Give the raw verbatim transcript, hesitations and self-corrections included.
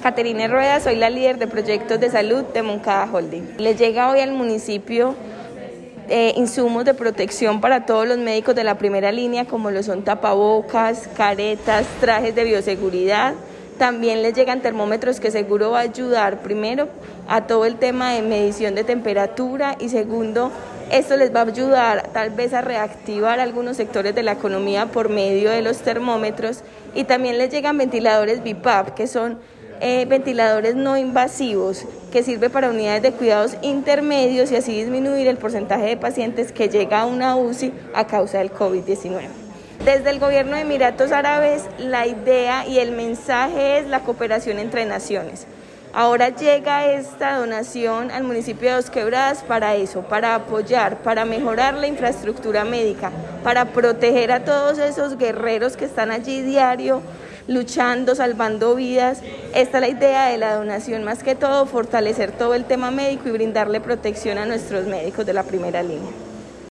Caterine Rueda, soy la líder de proyectos de salud de Moncada Holding. Le llega hoy al municipio eh, insumos de protección para todos los médicos de la primera línea, como lo son tapabocas, caretas, trajes de bioseguridad. También les llegan termómetros que seguro va a ayudar, primero, a todo el tema de medición de temperatura y segundo, esto les va a ayudar tal vez a reactivar algunos sectores de la economía por medio de los termómetros y también les llegan ventiladores B I P A P, que son eh, ventiladores no invasivos, que sirve para unidades de cuidados intermedios y así disminuir el porcentaje de pacientes que llega a una U C I a causa del COVID diecinueve. Desde el gobierno de Emiratos Árabes, la idea y el mensaje es la cooperación entre naciones. Ahora llega esta donación al municipio de Dos Quebradas para eso, para apoyar, para mejorar la infraestructura médica, para proteger a todos esos guerreros que están allí diario, luchando, salvando vidas. Esta es la idea de la donación, más que todo fortalecer todo el tema médico y brindarle protección a nuestros médicos de la primera línea.